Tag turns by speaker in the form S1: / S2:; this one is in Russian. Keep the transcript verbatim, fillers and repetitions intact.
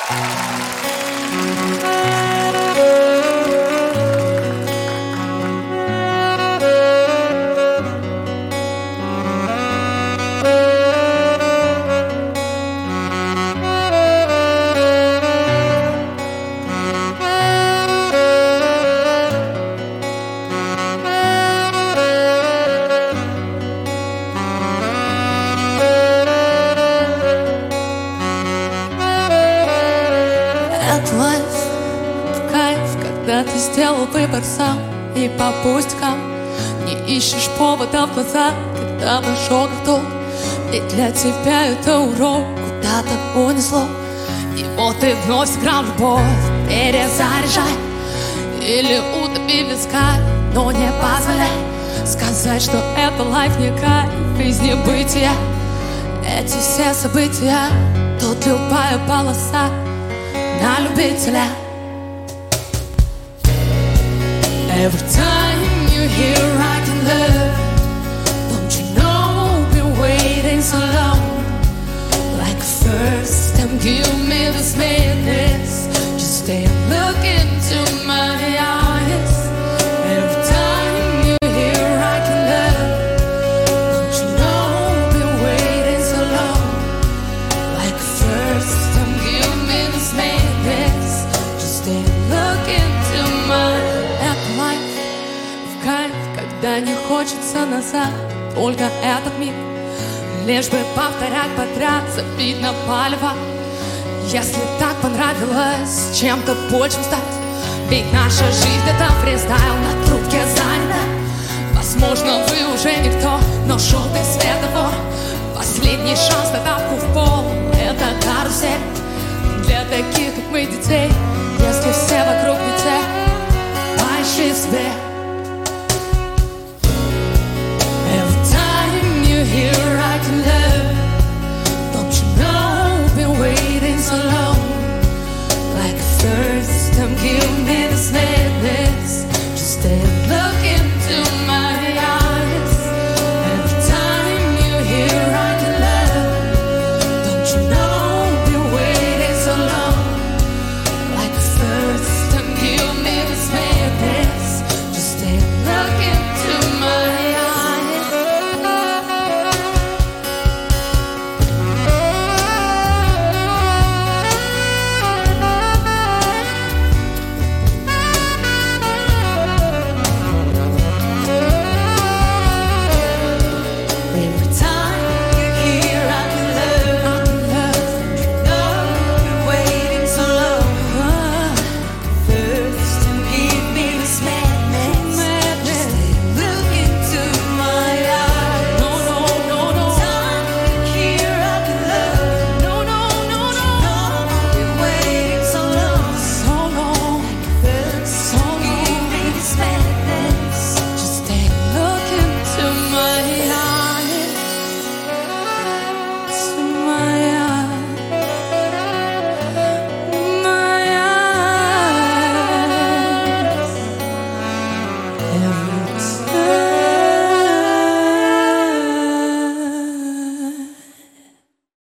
S1: Это лайф, в кайф, когда ты сделал выбор сам и по пустякам не ищешь повода в глаза, когда в ожогах долг. И для тебя это урок куда-то унесло. И вот ты вновь сыграл любовь, перезаряжай или утопи в вискарь, но не позволяй сказать, что это лайф не кайф из небытия. Эти все события, тут любая полоса на любителя. Every time you hear I can love, don't you know been waiting so long? Like first time give me this madness, just stay and look into my eyes. Every time you hear I can love, don't you know been waiting so long? Like first time give me this madness, just stay and look into my eyes. Это лайф, в кайф, когда не хочется назад, только этот миг, лишь бы повторять подряд, забить на палево. Если так понравилось чем-то большим стать, ведь наша жизнь это фристайл, на трубке занята. Возможно, вы уже никто, но желтый светофор, последний шанс на тапку в пол. Это карусель для таких, как мы, детей.